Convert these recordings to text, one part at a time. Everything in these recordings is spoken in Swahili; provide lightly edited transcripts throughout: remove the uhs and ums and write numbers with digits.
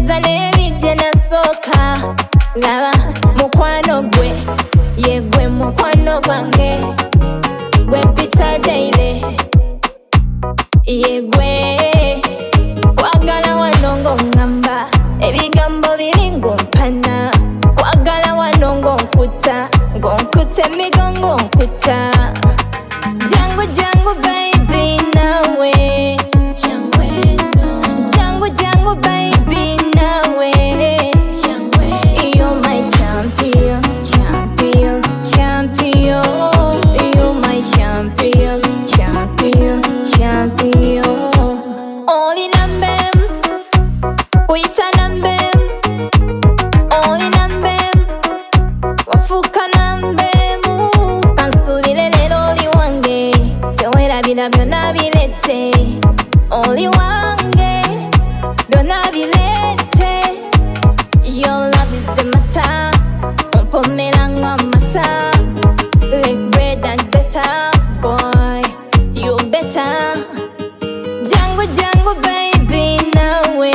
Nkubuuza n'ebijje nasooka laba mukwano gwe ye gwe mukwano gwange gwe mpita daily ye gwe kwagala wano ng'oŋŋamba ebigambo biri ng'ompana kwagala wano ng'onkuta emigongo nkuta jangu jangu baby nawe jangu jangu baby nawe you're my champion champion champion you're my champion champion champion oli nambem kuita nambem oli nambem wafuka nambemu kansubire lero oli wange tewerabira byonna birete oli wange byonna birete your love is the matter ompomera ng'amata like bread and butter boy you better jangu jangu baby nawe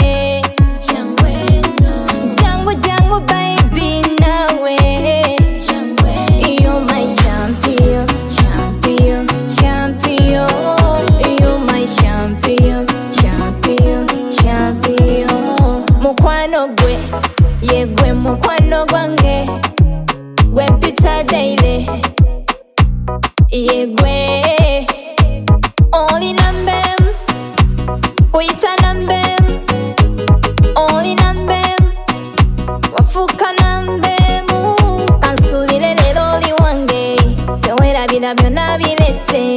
jangu jangu baby nawe you're my champion champion champion you're my champion champion champion mukwano gwe ye gwe mukwano gwange gwe mpita daily ye gwe oli nambem kuita nambem oli nambem wafuka nambemu kansubire lero oli wange tewerabira byonna birete